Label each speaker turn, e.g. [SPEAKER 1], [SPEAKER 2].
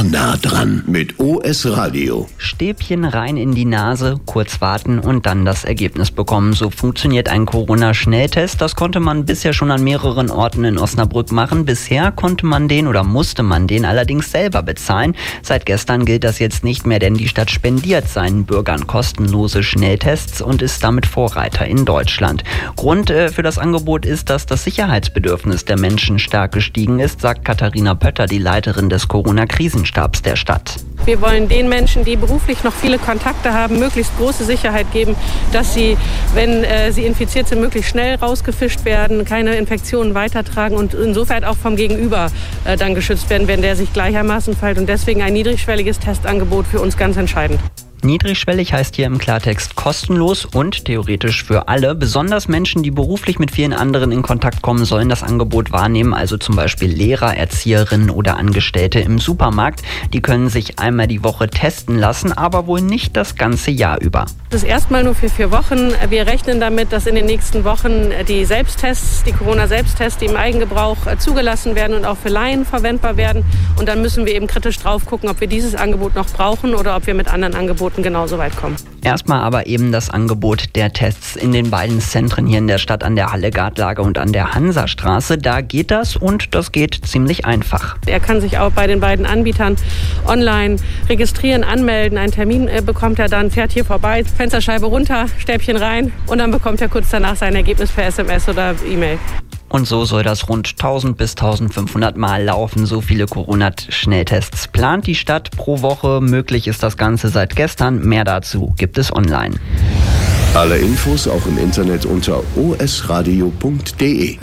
[SPEAKER 1] immer nah dran mit OS Radio.
[SPEAKER 2] Stäbchen rein in die Nase, kurz warten und dann das Ergebnis bekommen. So funktioniert ein Corona-Schnelltest. Das konnte man bisher schon an mehreren Orten in Osnabrück machen. Bisher konnte man den oder musste man den allerdings selber bezahlen. Seit gestern gilt das jetzt nicht mehr, denn die Stadt spendiert seinen Bürgern kostenlose Schnelltests und ist damit Vorreiter in Deutschland. Grund für das Angebot ist, dass das Sicherheitsbedürfnis der Menschen stark gestiegen ist, sagt Katharina Pötter, die Leiterin des Corona-Krisenstabs der Stadt.
[SPEAKER 3] Wir wollen den Menschen, die beruflich noch viele Kontakte haben, möglichst große Sicherheit geben, dass sie, wenn sie infiziert sind, möglichst schnell rausgefischt werden, keine Infektionen weitertragen und insofern auch vom Gegenüber dann geschützt werden, wenn der sich gleichermaßen verhält. Und deswegen ein niedrigschwelliges Testangebot für uns ganz entscheidend.
[SPEAKER 2] Niedrigschwellig heißt hier im Klartext kostenlos und theoretisch für alle. Besonders Menschen, die beruflich mit vielen anderen in Kontakt kommen, sollen das Angebot wahrnehmen. Also zum Beispiel Lehrer, Erzieherinnen oder Angestellte im Supermarkt. Die können sich einmal die Woche testen lassen, aber wohl nicht das ganze Jahr über.
[SPEAKER 3] Das ist erstmal nur für 4 Wochen. Wir rechnen damit, dass in den nächsten Wochen die Selbsttests, die Corona-Selbsttests, die im Eigengebrauch zugelassen werden und auch für Laien verwendbar werden. Und dann müssen wir eben kritisch drauf gucken, ob wir dieses Angebot noch brauchen oder ob wir mit anderen Angeboten genauso weit kommen.
[SPEAKER 2] Erstmal aber eben das Angebot der Tests in den beiden Zentren hier in der Stadt, an der Halle-Gartlage und an der Hansastraße. Da geht das und das geht ziemlich einfach.
[SPEAKER 3] Er kann sich auch bei den beiden Anbietern online registrieren, anmelden. Einen Termin bekommt er dann, fährt hier vorbei, Fensterscheibe runter, Stäbchen rein und dann bekommt er kurz danach sein Ergebnis per SMS oder E-Mail.
[SPEAKER 2] Und so soll das rund 1000 bis 1500 Mal laufen. So viele Corona-Schnelltests plant die Stadt pro Woche. Möglich ist das Ganze seit gestern. Mehr dazu gibt es online.
[SPEAKER 1] Alle Infos auch im Internet unter osradio.de.